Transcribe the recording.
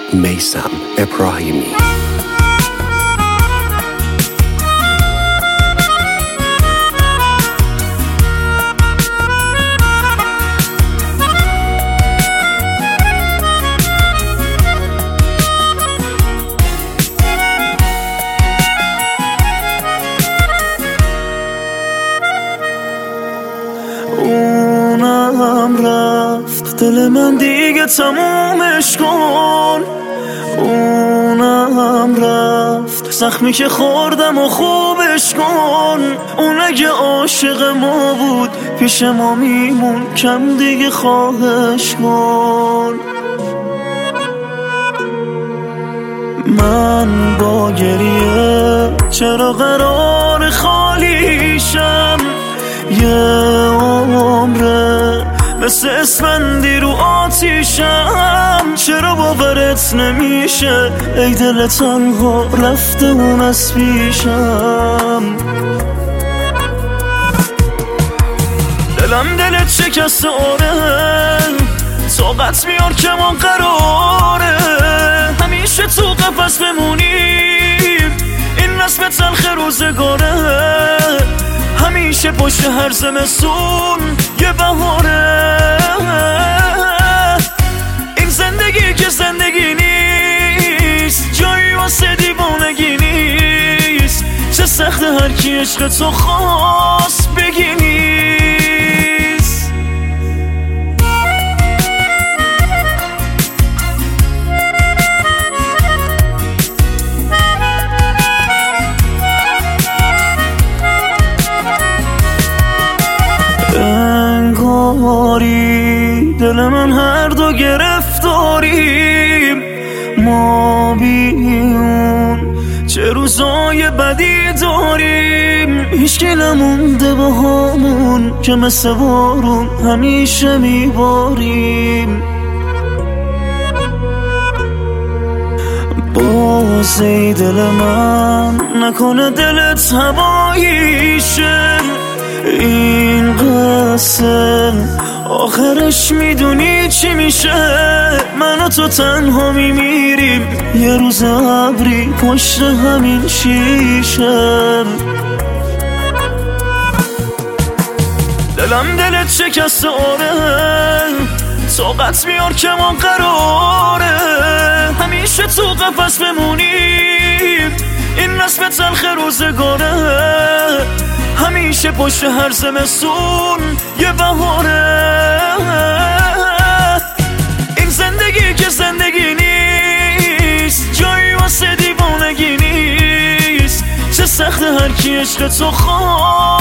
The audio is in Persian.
میثم ابراهیمی. اونم رفت، دل من دیگه تمومش کن. اونم رفت، زخمی که خوردم و خوبش کن. اون اگه عاشق ما بود پیش ما میمون، کم دیگه خواهش کن. من با گریه چرا قرار خالیشم؟ یه عمره مثل اسفندی رو آتیشم. چرا باورت نمیشه ای دل تنها رفته اون از پیشم؟ دلم دلت شکسته آره، طاقت میار که ما قراره همیشه تو قفس بمونیم. این رسم تلخ روزگاره، همیشه پشت هر زمستون یه بهاره. این زندگی که زندگی نیست، جایی واسه دیوانگی نیست. چه سخت هر کی عشق تو خواست بگی نیست. انگاری دل من هر دو گرفتاریم، ما بیون چه روزای بدی داریم. هیچکی نمونده با همون که مثل بارون همیشه میباریم. باز ای دل من نکنه دلت هواییشه. این قصه آخرش میدونی چی میشه؟ من و تو تنها میمیریم، یه روز ابری پشت همین شیشه. دلم دلت شکسته آره، طاقت میار که ما قراره همیشه تو قفس بمونیم. این رسم تلخ روزگاره، همیشه پشت هر زمستون یه بهاره. این زندگی که زندگی نیست، جایی واسه دیوانگی نیست. چه سخت هر کی عشق تو خواست